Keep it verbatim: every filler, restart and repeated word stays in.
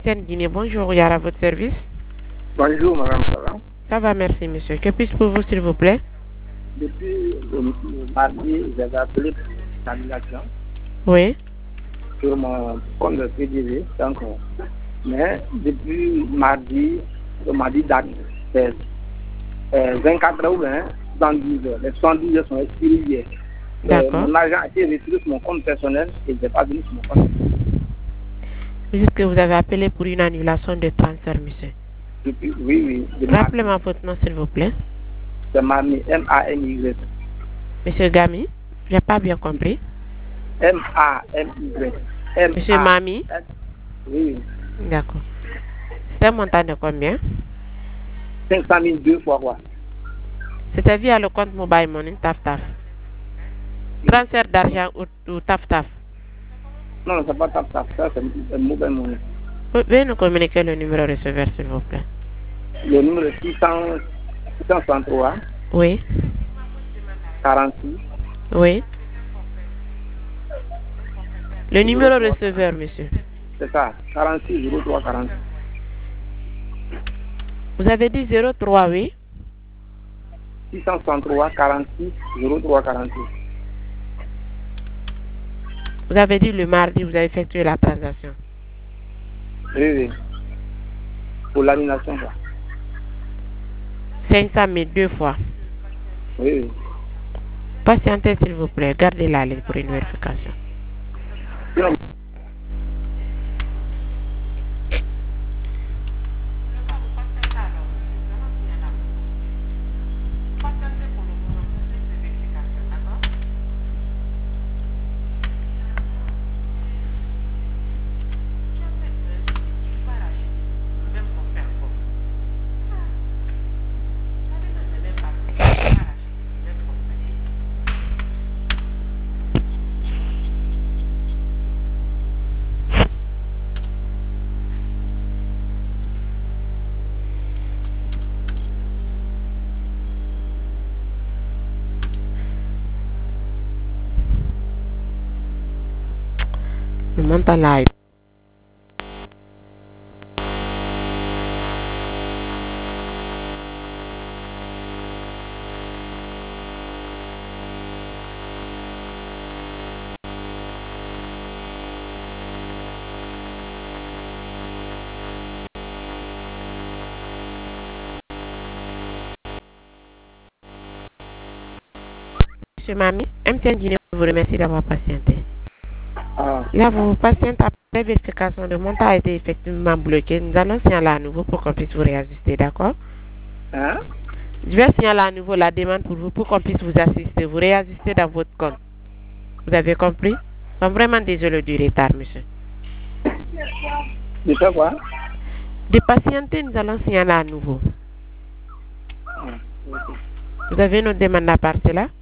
Tiens, Guinée, bonjour, Yara, à votre service. Bonjour, madame, ça va? Ça va, merci, monsieur. Que puis-je pour vous, s'il vous plaît? Depuis le, le mardi, j'avais appelé pour l'annulation Oui. sur mon compte de P D V. Donc, mais depuis mardi, le mardi date, c'est euh, vingt-quatre heures ou bien soixante-dix heures. Les soixante-dix heures sont expirées hier. D'accord. Mon argent a été retiré sur mon compte personnel et je n'ai pas venu sur mon compte. Vous dites que vous avez appelé pour une annulation de transfert, monsieur. Depuis, oui, oui. Rappelez-moi votre nom, s'il vous plaît. C'est Mami, M A M Y. Monsieur Gami, je n'ai pas bien compris. M A M Y. M Monsieur Mami. Oui. D'accord. C'est un montant de combien? cinq cent mille deux fois quoi? C'était via le compte Mobile Money, Taf Taf. Transfert d'argent ou, ou Taf Taf? Non, non, c'est pas Taf Taf, ça c'est Mobile Money. Veuillez nous communiquer le numéro receveur, s'il vous plaît. Le numéro six cent soixante-trois. Oui. quarante-six. Oui. Le numéro receveur, monsieur. C'est ça, quarante-six zéro trois quarante. Vous avez dit zéro trois, oui? six cent soixante-trois quarante-six zéro trois quarante-six. Vous avez dit le mardi, vous avez effectué la transaction. Oui, oui. Pour l'annulation, quoi. cinq cent mille deux fois. Oui, oui. Patientez, s'il vous plaît. Gardez la ligne pour une vérification. Non. Le montant là. Monsieur Mami, M T N Guinée vous remercie d'avoir patienté. Ah. Là, vous patientez après vérification. Le montant a été effectivement bloqué. Nous allons signaler à nouveau pour qu'on puisse vous réajuster, d'accord? Hein? Je vais signaler à nouveau la demande pour vous, pour qu'on puisse vous assister, vous réajuster dans votre compte. Vous avez compris? Nous sommes vraiment désolés du retard, monsieur. De faire quoi? De patienter, nous allons signaler à nouveau. Ah, okay. Vous avez une autre demande à part cela?